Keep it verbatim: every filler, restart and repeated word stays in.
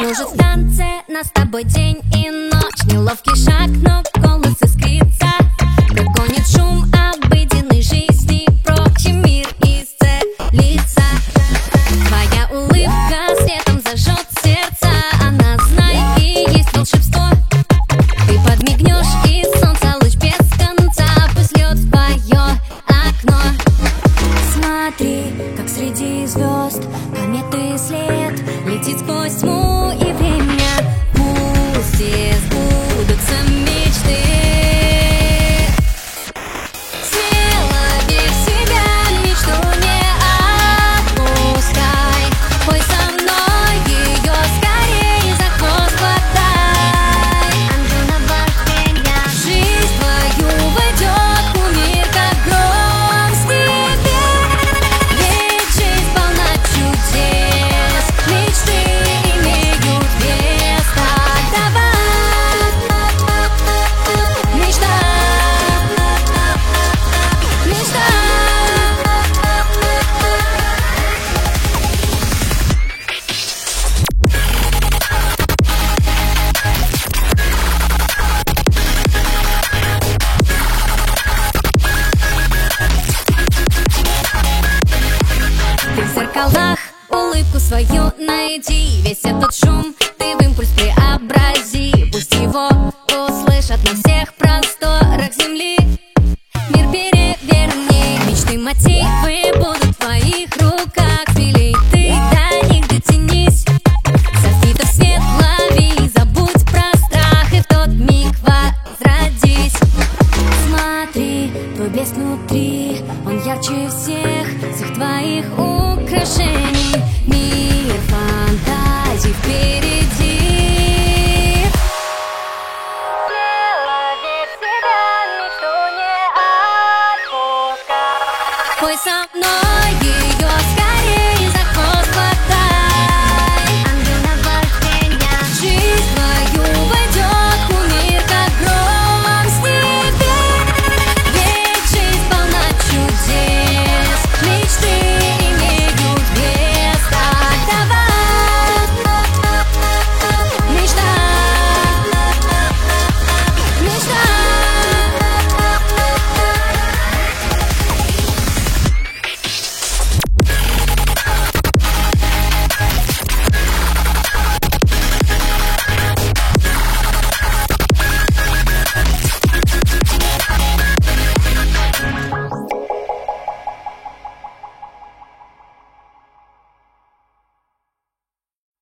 Кружит в танце нас с тобой день и ночь. Неловкий шаг, но голос искрится. Прогонит шум обыденной жизни, прочь, и мир исцелится. Твоя улыбка светом зажжет сердце. Она, знай, и есть волшебство. Ты подмигнешь, и солнце луч без конца пусть льет в твое окно. Смотри, как среди звезд кометы след летит сквозь тьму и время. Пусть сбудутся мечты. Смело верь в себя, мечту не отпускай. Пой со мной, ее скорее за хвост хватай. Жизнь твою войдет кумир, как гром с небес. Ведь жизнь полна чудес, мечты имеют вес. Так давай, мечта, мечта. Ты в зеркалах улыбку свою найди. Весь этот шум ты в импульс преобрази. Пусть его услышат на всех просторах земли. Мир переверни, мечты, мотивы будут в твоих руках. Смелей ты до них дотянись. Софитов свет лови, забудь про страх и в тот миг возродись. Смотри, твой блеск внутри, он ярче всех.